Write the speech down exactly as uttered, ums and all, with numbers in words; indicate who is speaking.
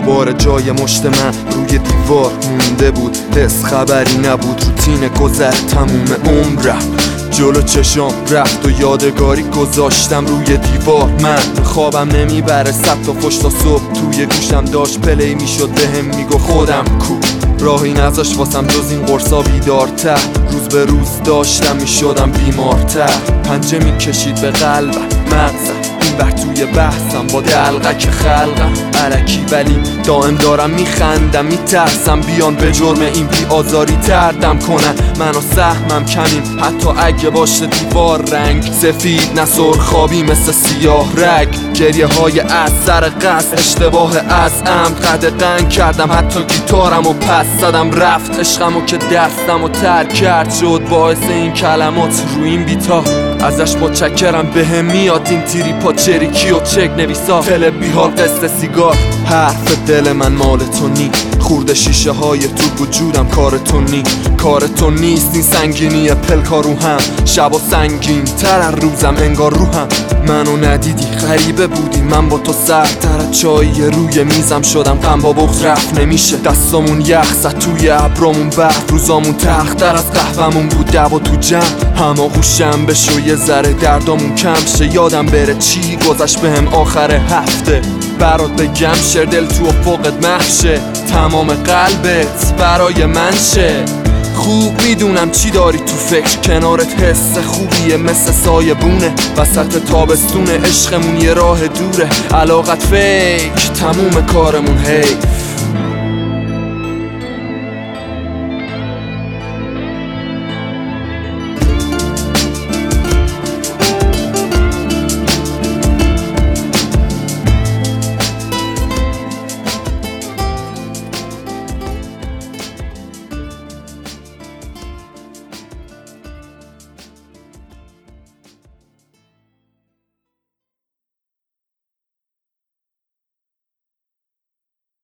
Speaker 1: دوباره جای مشت من روی دیوار مونده بود، حس خبری نبود، روتین گذر تموم عمرم جلو چشام رفت و یادگاری گذاشتم روی دیوار. من خوابم نمیبره، صد تا فش تا صبح توی گوشم داشت پلی میشد بهم میگو خودم کو، راهی نذاش واسم جز این قرصا بیدارتر، روز به روز داشتم میشدم بیمارتر، پنجه میکشید به قلبم مغزم این بر توی بحثم با دلقک خلقم علکی، ولی دائم دارم میخندم میترسم بیان به جرم این بی آزاری تردم کنن، من و سهمم کمیم حتی اگه باشه دیوار رنگ سفید نه سرخابی مثل سیاه رگ، گریه های از سر قصد اشتباه از عمد قدقن کردم، حتی گیتارم و پس زدم رفت عشقم و که دستم و ترک کرد شد باعث این کلمات رو این بیتا، ازش متشکرم بهم میاد این تیری پا چریکی و چک نویسا تل بیحال قصد سیگار، حرف دل من مال تو نی، خورده شیشه های تو وجودم کار تو نی، کار تو نیست این سنگینی پلکا رو هم، شب و سنگین تر از روزم انگار روحم، منو ندیدی غریبه بودی، من با تو سردتر از چایی روی میزم شدم، غم با بغض رفت نمیشه، دستامون یخ زد توی ابرامون برف، روزامون تختر از قهوه‌مون بود دعوا تو جمع، همه خوشم بشو یه ذره دردامون کم شه، یادم بره چی گذشت بهم آخر هفته، برات بگم شعر دل تو افقت محشه، تمام قلبت برای من شه، خوب میدونم چی داری تو فکر، کنارت حس خوبیه مثل سایه بونه، وسط تابستونه عشقمون یه راه دوره، علاقت فیک تموم کارمون حیف.